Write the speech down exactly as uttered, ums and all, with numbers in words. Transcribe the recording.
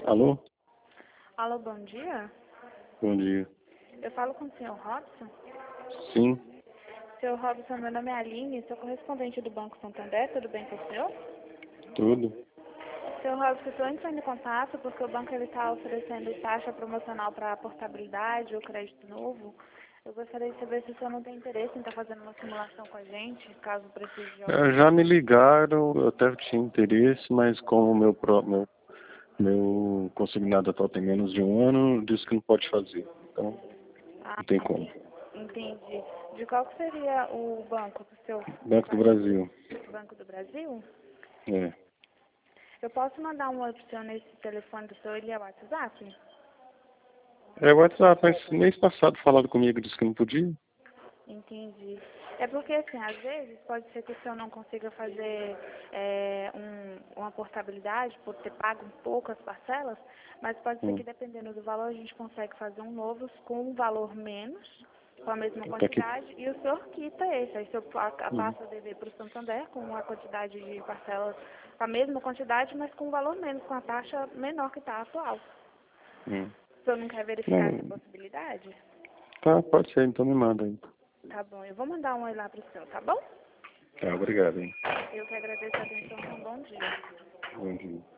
Alô? Alô, bom dia. Bom dia. Eu falo com o senhor Robson. Sim, senhor Robson, meu nome é Aline, sou correspondente do Banco Santander, tudo bem com o senhor? tudo. senhor Robson, estou entrando em contato porque o banco está oferecendo taxa promocional para portabilidade ou crédito novo. Eu gostaria de saber se o senhor não tem interesse em estar fazendo uma simulação com a gente, caso precise de algum. É, já me ligaram, eu até tinha interesse, mas como o meu, pro- meu, meu consignado atual tem menos de um ano, disse que não pode fazer. Então, Ah, não tem como. entendi. De qual que seria o banco do seu Banco do Brasil. Banco do Brasil? É. Eu posso mandar uma opção nesse telefone do senhor e é WhatsApp? É o WhatsApp, mas mês passado falaram comigo, disse que não podia. Entendi. É porque, assim, às vezes pode ser que o senhor não consiga fazer é, um, uma portabilidade por ter pago poucas parcelas, mas pode ser Hum. que, dependendo do valor, a gente consegue fazer um novo com um valor menos, com a mesma Tá aqui. quantidade, e o senhor quita esse. Aí o senhor pa- Hum. passa a dever para o Santander com a quantidade de parcelas, com a mesma quantidade, mas com um valor menos, com a taxa menor que está atual. Hum. O senhor não quer verificar essa Não, possibilidade? tá, pode ser, então me manda aí. Tá bom, eu vou mandar um aí lá para o senhor, tá bom? Tá, obrigado, hein. Eu que agradeço a atenção, um bom dia. Bom dia.